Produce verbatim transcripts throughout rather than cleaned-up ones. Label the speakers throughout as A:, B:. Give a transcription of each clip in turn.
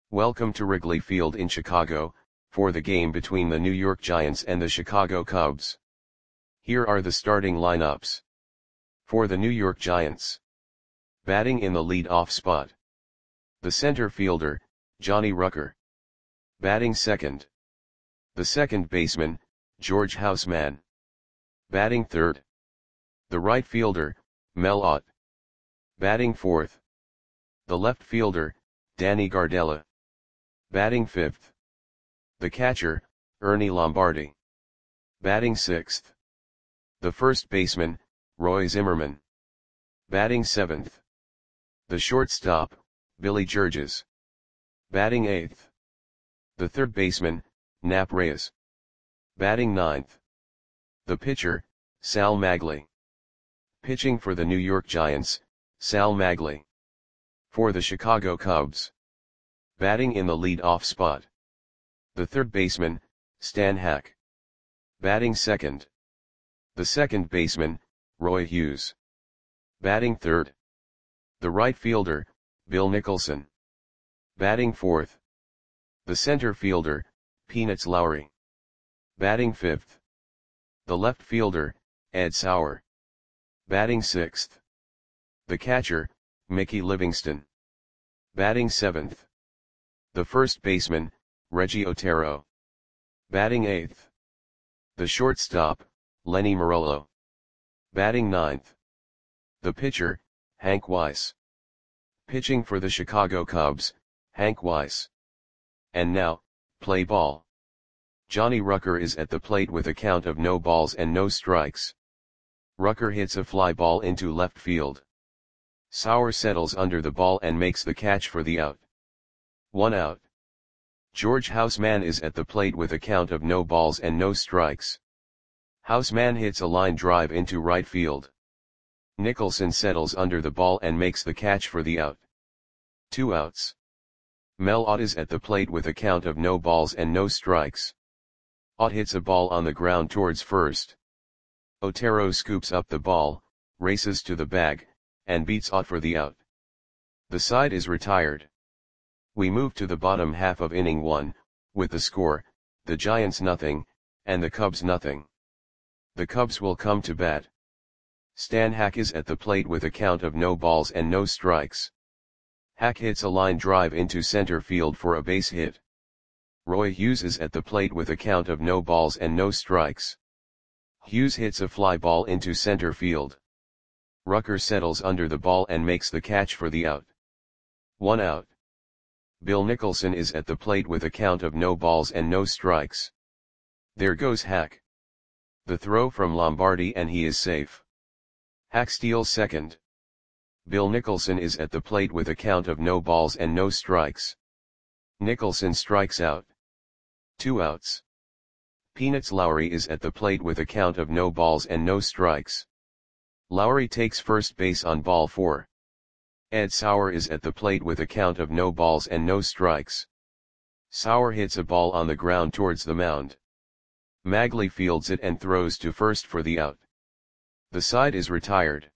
A: Welcome to Wrigley Field in Chicago, for the game between the New York Giants and the Chicago Cubs. Here are the starting lineups. For the New York Giants. Batting in the lead-off spot. The center fielder, Johnny Rucker. Batting second. The second baseman, George Houseman. Batting third. The right fielder, Mel Ott. Batting fourth. The left fielder, Danny Gardella. Batting fifth. The catcher, Ernie Lombardi. Batting sixth. The first baseman, Roy Zimmerman. Batting seventh. The shortstop, Billy Georges. Batting eighth. The third baseman, Nap Reyes. Batting ninth. The pitcher, Sal Maglie. Pitching for the New York Giants, Sal Maglie. For the Chicago Cubs. Batting in the lead-off spot. The third baseman, Stan Hack. Batting second. The second baseman, Roy Hughes. Batting third. The right fielder, Bill Nicholson. Batting fourth. The center fielder, Peanuts Lowry. Batting fifth. The left fielder, Ed Sauer. Batting sixth. The catcher, Mickey Livingston. Batting seventh. The first baseman, Reggie Otero. Batting eighth. The shortstop, Lenny Marollo. Batting ninth. The pitcher, Hank Weiss. Pitching for the Chicago Cubs, Hank Weiss. And now, play ball. Johnny Rucker is at the plate with a count of no balls and no strikes. Rucker hits a fly ball into left field. Sauer settles under the ball and makes the catch for the out. One out. George Houseman is at the plate with a count of no balls and no strikes. Houseman hits a line drive into right field. Nicholson settles under the ball and makes the catch for the out. Two outs. Mel Ott is at the plate with a count of no balls and no strikes. Ott hits a ball on the ground towards first. Otero scoops up the ball, races to the bag, and beats Ott for the out. The side is retired. We move to the bottom half of inning one, with the score, the Giants nothing, and the Cubs nothing. The Cubs will come to bat. Stan Hack is at the plate with a count of no balls and no strikes. Hack hits a line drive into center field for a base hit. Roy Hughes is at the plate with a count of no balls and no strikes. Hughes hits a fly ball into center field. Rucker settles under the ball and makes the catch for the out. One out. Bill Nicholson is at the plate with a count of no balls and no strikes. There goes Hack. The throw from Lombardi and he is safe. Hack steals second. Bill Nicholson is at the plate with a count of no balls and no strikes. Nicholson strikes out. Two outs. Peanuts Lowry is at the plate with a count of no balls and no strikes. Lowry takes first base on ball four. Ed Sauer is at the plate with a count of no balls and no strikes. Sauer hits a ball on the ground towards the mound. Maglie fields it and throws to first for the out. The side is retired.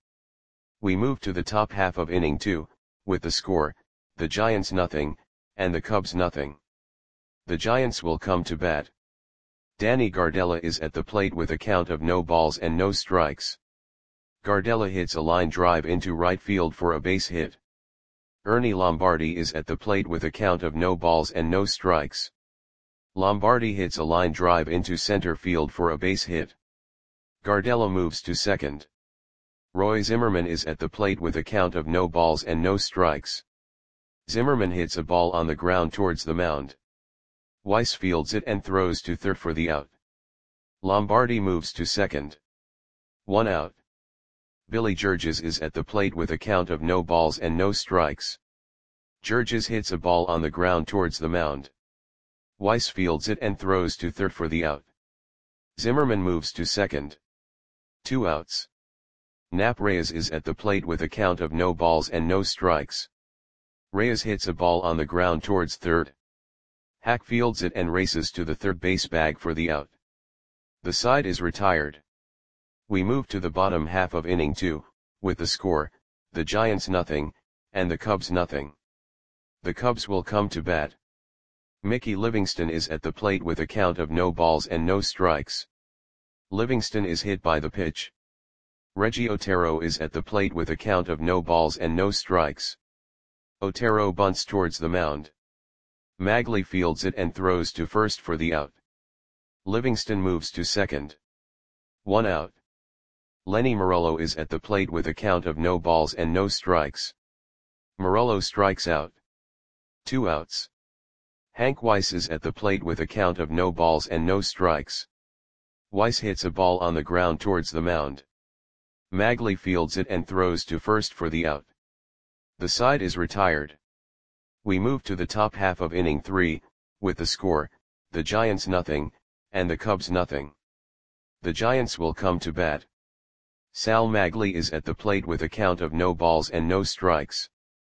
A: We move to the top half of inning two, with the score, the Giants nothing, and the Cubs nothing. The Giants will come to bat. Danny Gardella is at the plate with a count of no balls and no strikes. Gardella hits a line drive into right field for a base hit. Ernie Lombardi is at the plate with a count of no balls and no strikes. Lombardi hits a line drive into center field for a base hit. Gardella moves to second. Roy Zimmerman is at the plate with a count of no balls and no strikes. Zimmerman hits a ball on the ground towards the mound. Weiss fields it and throws to third for the out. Lombardi moves to second. One out. Billy Georges is at the plate with a count of no balls and no strikes. Georges hits a ball on the ground towards the mound. Weiss fields it and throws to third for the out. Zimmerman moves to second. Two outs. Nap Reyes is at the plate with a count of no balls and no strikes. Reyes hits a ball on the ground towards third. Hack fields it and races to the third base bag for the out. The side is retired. We move to the bottom half of inning two, with the score, the Giants nothing, and the Cubs nothing. The Cubs will come to bat. Mickey Livingston is at the plate with a count of no balls and no strikes. Livingston is hit by the pitch. Reggie Otero is at the plate with a count of no balls and no strikes. Otero bunts towards the mound. Magley fields it and throws to first for the out. Livingston moves to second. One out. Lenny Morello is at the plate with a count of no balls and no strikes. Morello strikes out. Two outs. Hank Weiss is at the plate with a count of no balls and no strikes. Weiss hits a ball on the ground towards the mound. Magley fields it and throws to first for the out. The side is retired. We move to the top half of inning three, with the score, the Giants nothing, and the Cubs nothing. The Giants will come to bat. Sal Magley is at the plate with a count of no balls and no strikes.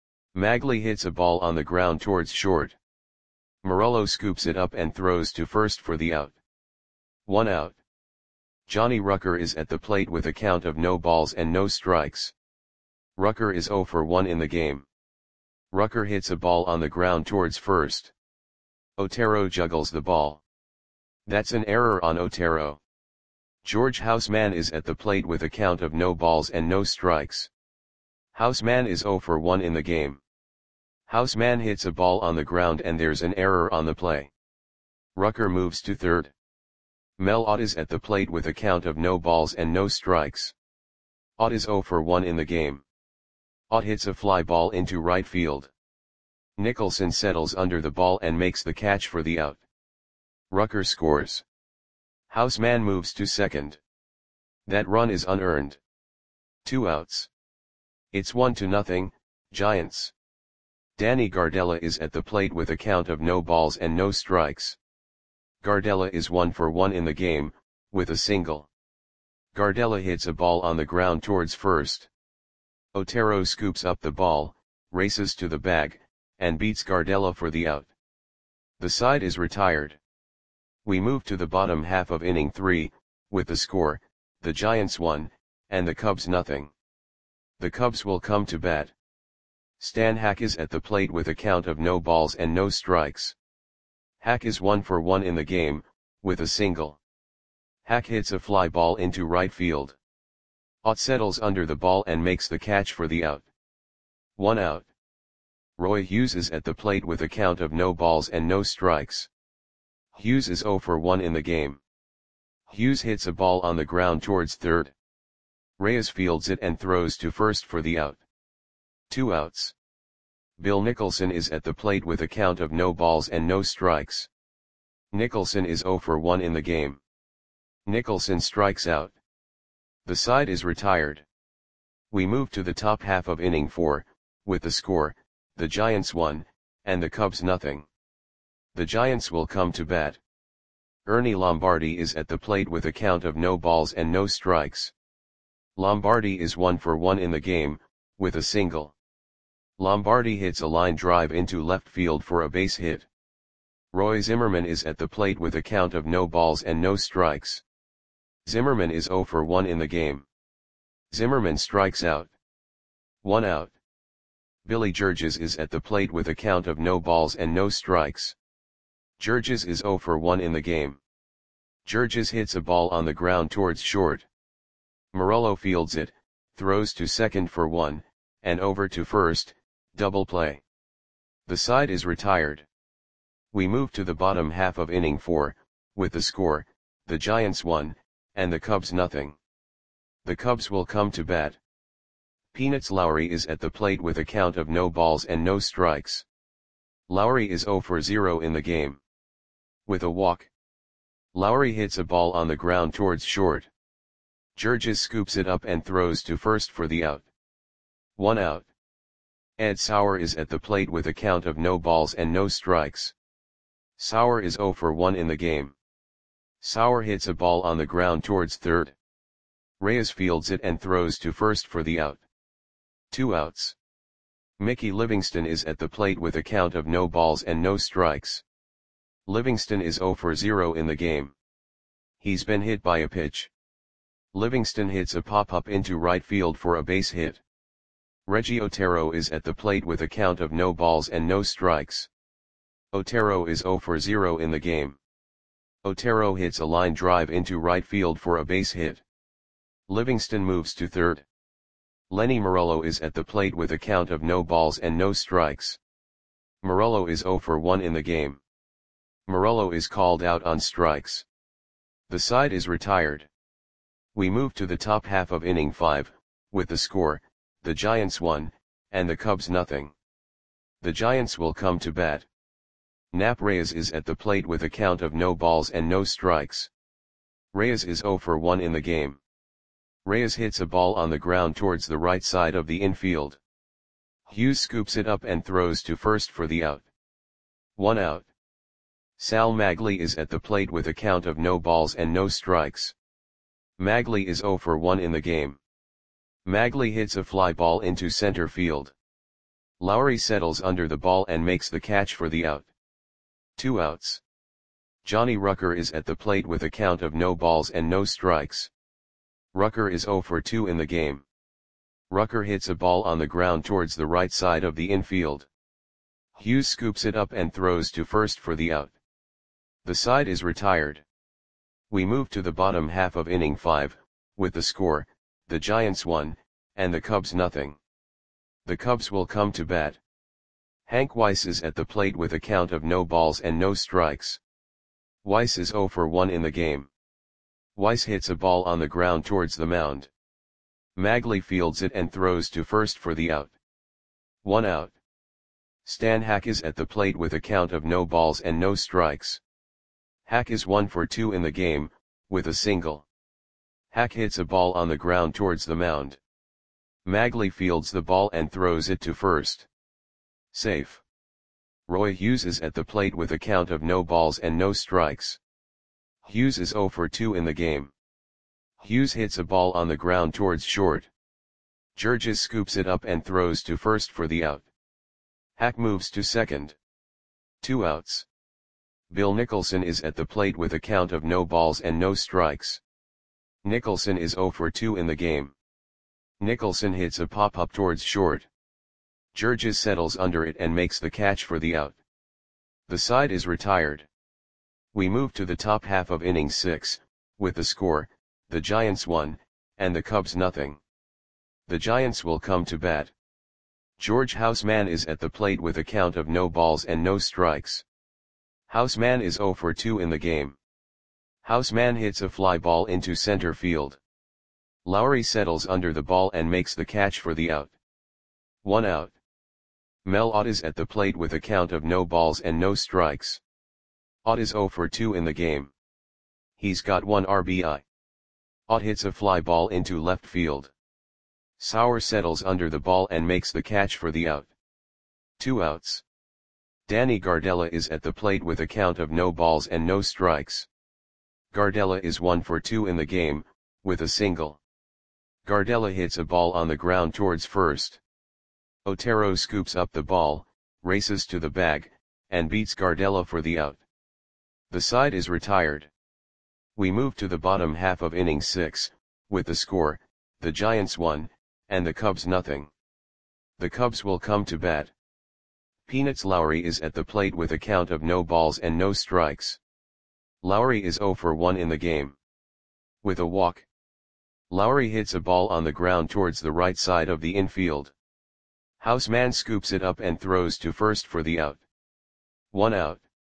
A: Magley hits a ball on the ground towards short. Morello scoops it up and throws to first for the out. One out. Johnny Rucker is at the plate with a count of no balls and no strikes. Rucker is oh for one in the game. Rucker hits a ball on the ground towards first. Otero juggles the ball. That's an error on Otero. George Houseman is at the plate with a count of no balls and no strikes. Houseman is oh for one in the game. Houseman hits a ball on the ground and there's an error on the play. Rucker moves to third. Mel Ott is at the plate with a count of no balls and no strikes. Ott is oh for one in the game. Ott hits a fly ball into right field. Nicholson settles under the ball and makes the catch for the out. Rucker scores. Houseman moves to second. That run is unearned. Two outs. It's one to nothing, Giants. Danny Gardella is at the plate with a count of no balls and no strikes. Gardella is one for one in the game, with a single. Gardella hits a ball on the ground towards first. Otero scoops up the ball, races to the bag, and beats Gardella for the out. The side is retired. We move to the bottom half of inning three, with the score, the Giants one, and the Cubs nothing. The Cubs will come to bat. Stan Hack is at the plate with a count of no balls and no strikes. Hack is one for one in the game, with a single. Hack hits a fly ball into right field. Ott settles under the ball and makes the catch for the out. One out. Roy Hughes is at the plate with a count of no balls and no strikes. Hughes is oh for one in the game. Hughes hits a ball on the ground towards third. Reyes fields it and throws to first for the out. Two outs. Bill Nicholson is at the plate with a count of no balls and no strikes. Nicholson is oh for one in the game. Nicholson strikes out. The side is retired. We move to the top half of inning four, with the score, the Giants one, and the Cubs nothing. The Giants will come to bat. Ernie Lombardi is at the plate with a count of no balls and no strikes. Lombardi is one for one in the game, with a single. Lombardi hits a line drive into left field for a base hit. Roy Zimmerman is at the plate with a count of no balls and no strikes. Zimmerman is oh for one in the game. Zimmerman strikes out. One out. Billy Georges is at the plate with a count of no balls and no strikes. Georges is oh for one in the game. Georges hits a ball on the ground towards short. Morello fields it, throws to second for one, and over to first, double play. The side is retired. We move to the bottom half of inning four, with the score, the Giants one, and the Cubs nothing. The Cubs will come to bat. Peanuts Lowry is at the plate with a count of no balls and no strikes. Lowry is oh for zero in the game. With a walk. Lowry hits a ball on the ground towards short. Georges scoops it up and throws to first for the out. One out. Ed Sauer is at the plate with a count of no balls and no strikes. Sauer is oh for one in the game. Sauer hits a ball on the ground towards third. Reyes fields it and throws to first for the out. Two outs. Mickey Livingston is at the plate with a count of no balls and no strikes. Livingston is oh for zero in the game. He's been hit by a pitch. Livingston hits a pop-up into right field for a base hit. Reggie Otero is at the plate with a count of no balls and no strikes. Otero is zero for zero in the game. Otero hits a line drive into right field for a base hit. Livingston moves to third. Lenny Morello is at the plate with a count of no balls and no strikes. Morello is zero for one in the game. Morello is called out on strikes. The side is retired. We move to the top half of inning five, with the score, the Giants one, and the Cubs nothing. The Giants will come to bat. Nap Reyes is at the plate with a count of no balls and no strikes. Reyes is zero for one in the game. Reyes hits a ball on the ground towards the right side of the infield. Hughes scoops it up and throws to first for the out. One out. Sal Magli is at the plate with a count of no balls and no strikes. Magli is zero for one in the game. Magli hits a fly ball into center field. Lowry settles under the ball and makes the catch for the out. Two outs. Johnny Rucker is at the plate with a count of no balls and no strikes. Rucker is zero for two in the game. Rucker hits a ball on the ground towards the right side of the infield. Hughes scoops it up and throws to first for the out. The side is retired. We move to the bottom half of inning five, with the score, the Giants one, and the Cubs nothing. The Cubs will come to bat. Hank Weiss is at the plate with a count of no balls and no strikes. Weiss is zero for one in the game. Weiss hits a ball on the ground towards the mound. Magli fields it and throws to first for the out. One out. Stan Hack is at the plate with a count of no balls and no strikes. Hack is one for two in the game, with a single. Hack hits a ball on the ground towards the mound. Magli fields the ball and throws it to first. Safe. Roy Hughes is at the plate with a count of no balls and no strikes. Hughes is zero for two in the game. Hughes hits a ball on the ground towards short. Georges scoops it up and throws to first for the out. Hack moves to second. Two outs. Bill Nicholson is at the plate with a count of no balls and no strikes. Nicholson is zero for two in the game. Nicholson hits a pop-up towards short. Georges settles under it and makes the catch for the out. The side is retired. We move to the top half of inning six, with the score, the Giants one, and the Cubs nothing. The Giants will come to bat. George Houseman is at the plate with a count of no balls and no strikes. Houseman is zero for two in the game. Houseman hits a fly ball into center field. Lowry settles under the ball and makes the catch for the out. One out. Mel Ott is at the plate with a count of no balls and no strikes. Ott is zero for two in the game. He's got one R B I. Ott hits a fly ball into left field. Sauer settles under the ball and makes the catch for the out. Two outs. Danny Gardella is at the plate with a count of no balls and no strikes. Gardella is one for two in the game, with a single. Gardella hits a ball on the ground towards first. Otero scoops up the ball, races to the bag, and beats Gardella for the out. The side is retired. We move to the bottom half of inning six, with the score, the Giants one, and the Cubs nothing. The Cubs will come to bat. Peanuts Lowry is at the plate with a count of no balls and no strikes. Lowry is zero for one in the game. With a walk. Lowry hits a ball on the ground towards the right side of the infield. Houseman scoops it up and throws to first for the out. One out.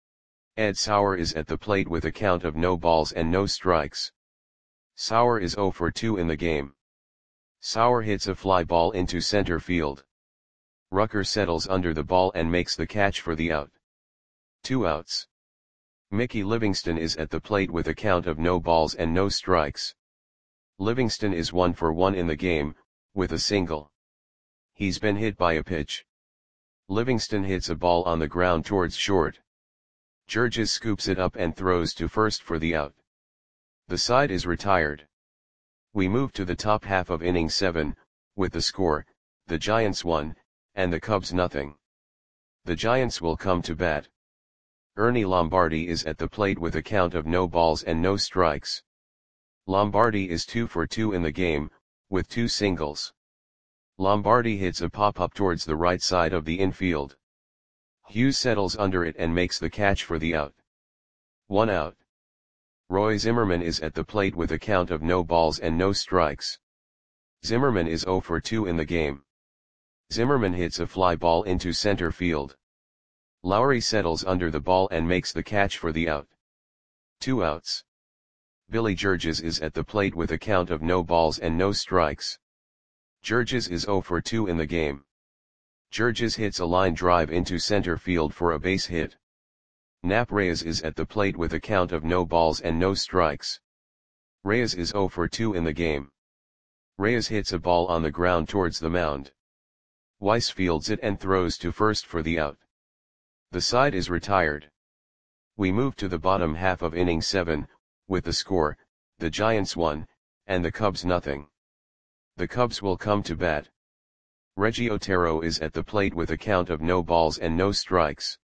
A: Ed Sauer is at the plate with a count of no balls and no strikes. Sauer is zero for two in the game. Sauer hits a fly ball into center field. Rucker settles under the ball and makes the catch for the out. Two outs. Mickey Livingston is at the plate with a count of no balls and no strikes. Livingston is one for one in the game, with a single. He's been hit by a pitch. Livingston hits a ball on the ground towards short. Georges scoops it up and throws to first for the out. The side is retired. We move to the top half of inning seven, with the score, the Giants one, and the Cubs nothing. The Giants will come to bat. Ernie Lombardi is at the plate with a count of no balls and no strikes. Lombardi is two for two in the game, with two singles. Lombardi hits a pop-up towards the right side of the infield. Hughes settles under it and makes the catch for the out. One out. Roy Zimmerman is at the plate with a count of no balls and no strikes. Zimmerman is zero for two in the game. Zimmerman hits a fly ball into center field. Lowry settles under the ball and makes the catch for the out. Two outs. Billy Georges is at the plate with a count of no balls and no strikes. Georges is zero for two in the game. Georges hits a line drive into center field for a base hit. Nap Reyes is at the plate with a count of no balls and no strikes. Reyes is zero for two in the game. Reyes hits a ball on the ground towards the mound. Weiss fields it and throws to first for the out. The side is retired. We move to the bottom half of inning seven, with the score, the Giants one, and the Cubs nothing. The Cubs will come to bat. Reggie Otero is at the plate with a count of no balls and no strikes.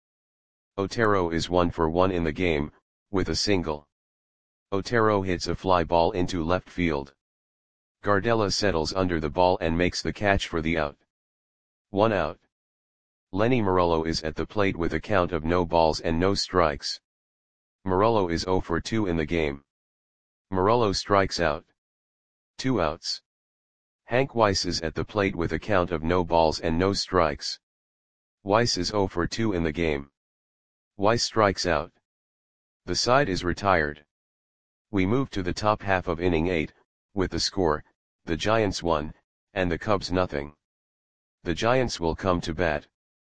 A: Otero is one for one in the game, with a single. Otero hits a fly ball into left field. Gardella settles under the ball and makes the catch for the out. One out. Lenny Morello is at the plate with a count of no balls and no strikes. Morello is zero for two in the game. Morello strikes out. Two outs. Hank Weiss is at the plate with a count of no balls and no strikes. Weiss is zero for two in the game. Weiss strikes out. The side is retired. We move to the top half of inning eight, with the score, the Giants one, and the Cubs nothing. The Giants will come to bat.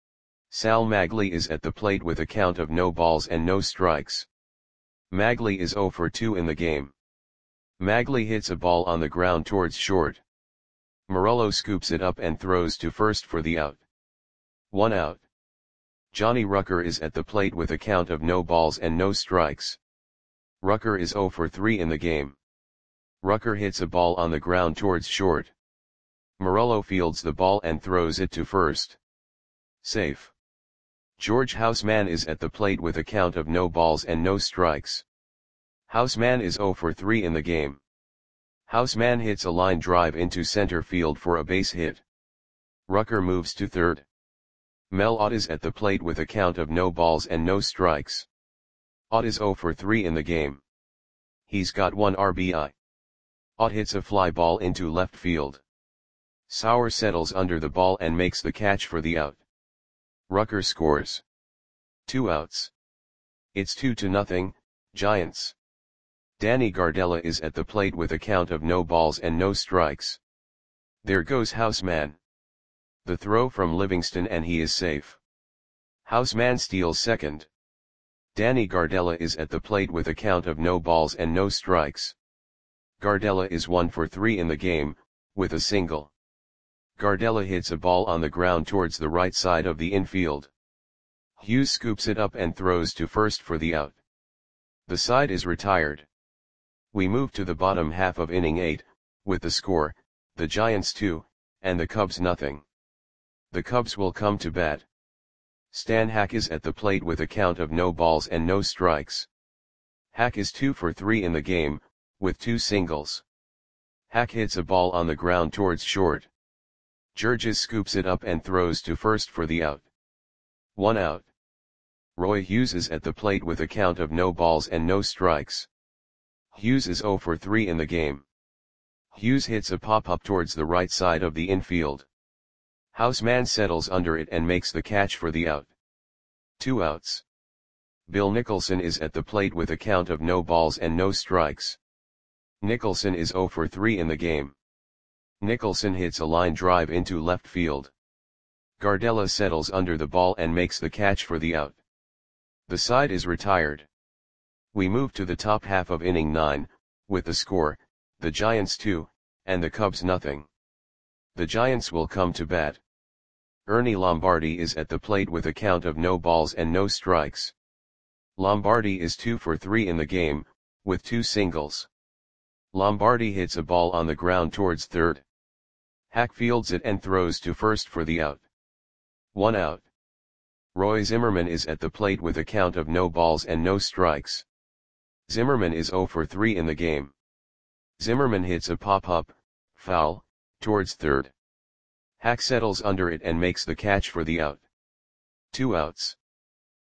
A: Sal Maglie is at the plate with a count of no balls and no strikes. Maglie is zero for two in the game. Maglie hits a ball on the ground towards short. Morello scoops it up and throws to first for the out. One out. Johnny Rucker is at the plate with a count of no balls and no strikes. Rucker is zero for three in the game. Rucker hits a ball on the ground towards short. Morello fields the ball and throws it to first. Safe. George Houseman is at the plate with a count of no balls and no strikes. Houseman is zero for three in the game. Houseman hits a line drive into center field for a base hit. Rucker moves to third. Mel Ott is at the plate with a count of no balls and no strikes. Ott is zero for three in the game. He's got one R B I. Ott hits a fly ball into left field. Sauer settles under the ball and makes the catch for the out. Rucker scores. Two outs. It's two to nothing, Giants. Danny Gardella is at the plate with a count of no balls and no strikes. There goes Houseman. The throw from Livingston and he is safe. Houseman steals second. Danny Gardella is at the plate with a count of no balls and no strikes. Gardella is one for three in the game, with a single. Gardella hits a ball on the ground towards the right side of the infield. Hughes scoops it up and throws to first for the out. The side is retired. We move to the bottom half of inning eight, with the score, the Giants two, and the Cubs nothing. The Cubs will come to bat. Stan Hack is at the plate with a count of no balls and no strikes. Hack is two for three in the game, with two singles. Hack hits a ball on the ground towards short. Georges scoops it up and throws to first for the out. One out. Roy Hughes is at the plate with a count of no balls and no strikes. Hughes is zero for three in the game. Hughes hits a pop-up towards the right side of the infield. Houseman settles under it and makes the catch for the out. Two outs. Bill Nicholson is at the plate with a count of no balls and no strikes. Nicholson is zero for three in the game. Nicholson hits a line drive into left field. Gardella settles under the ball and makes the catch for the out. The side is retired. We move to the top half of inning nine, with the score, the Giants two, and the Cubs nothing. The Giants will come to bat. Ernie Lombardi is at the plate with a count of no balls and no strikes. Lombardi is two for three in the game, with two singles. Lombardi hits a ball on the ground towards third. Hack fields it and throws to first for the out. One out. Roy Zimmerman is at the plate with a count of no balls and no strikes. Zimmerman is zero for three in the game. Zimmerman hits a pop-up, foul, towards third. Hack settles under it and makes the catch for the out. Two outs.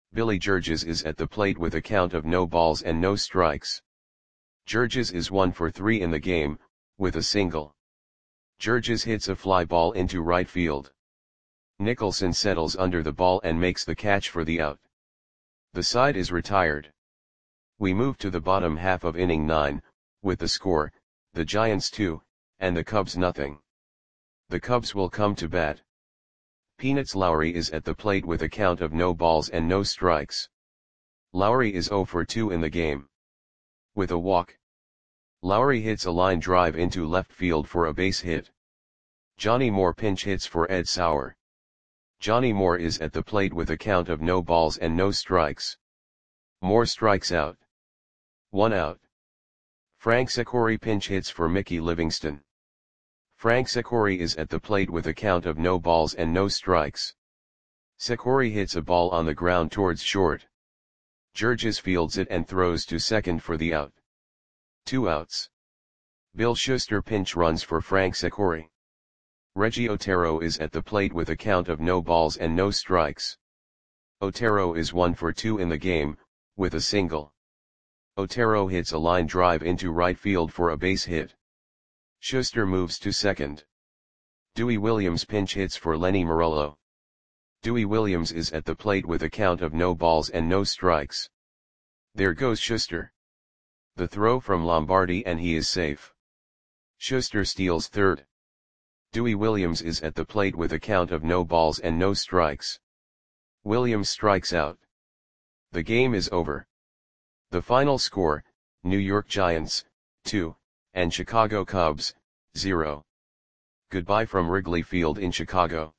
A: Billy Georges is at the plate with a count of no balls and no strikes. Georges is one for three in the game, with a single. Georges hits a fly ball into right field. Nicholson settles under the ball and makes the catch for the out. The side is retired. We move to the bottom half of inning nine, with the score, the Giants two, and the Cubs nothing. The Cubs will come to bat. Peanuts Lowry is at the plate with a count of no balls and no strikes. Lowry is zero for two in the game. With a walk, Lowry hits a line drive into left field for a base hit. Johnny Moore pinch hits for Ed Sauer. Johnny Moore is at the plate with a count of no balls and no strikes. Moore strikes out. One out. Frank Secory pinch hits for Mickey Livingston. Frank Secory is at the plate with a count of no balls and no strikes. Secory hits a ball on the ground towards short. Georges fields it and throws to second for the out. Two outs. Bill Schuster pinch runs for Frank Secory. Reggie Otero is at the plate with a count of no balls and no strikes. Otero is one for two in the game, with a single. Otero hits a line drive into right field for a base hit. Schuster moves to second. Dewey Williams pinch hits for Lenny Morello. Dewey Williams is at the plate with a count of no balls and no strikes. There goes Schuster. The throw from Lombardi and he is safe. Schuster steals third. Dewey Williams is at the plate with a count of no balls and no strikes. Williams strikes out. The game is over. The final score, New York Giants, two, and Chicago Cubs, zero. Goodbye from Wrigley Field in Chicago.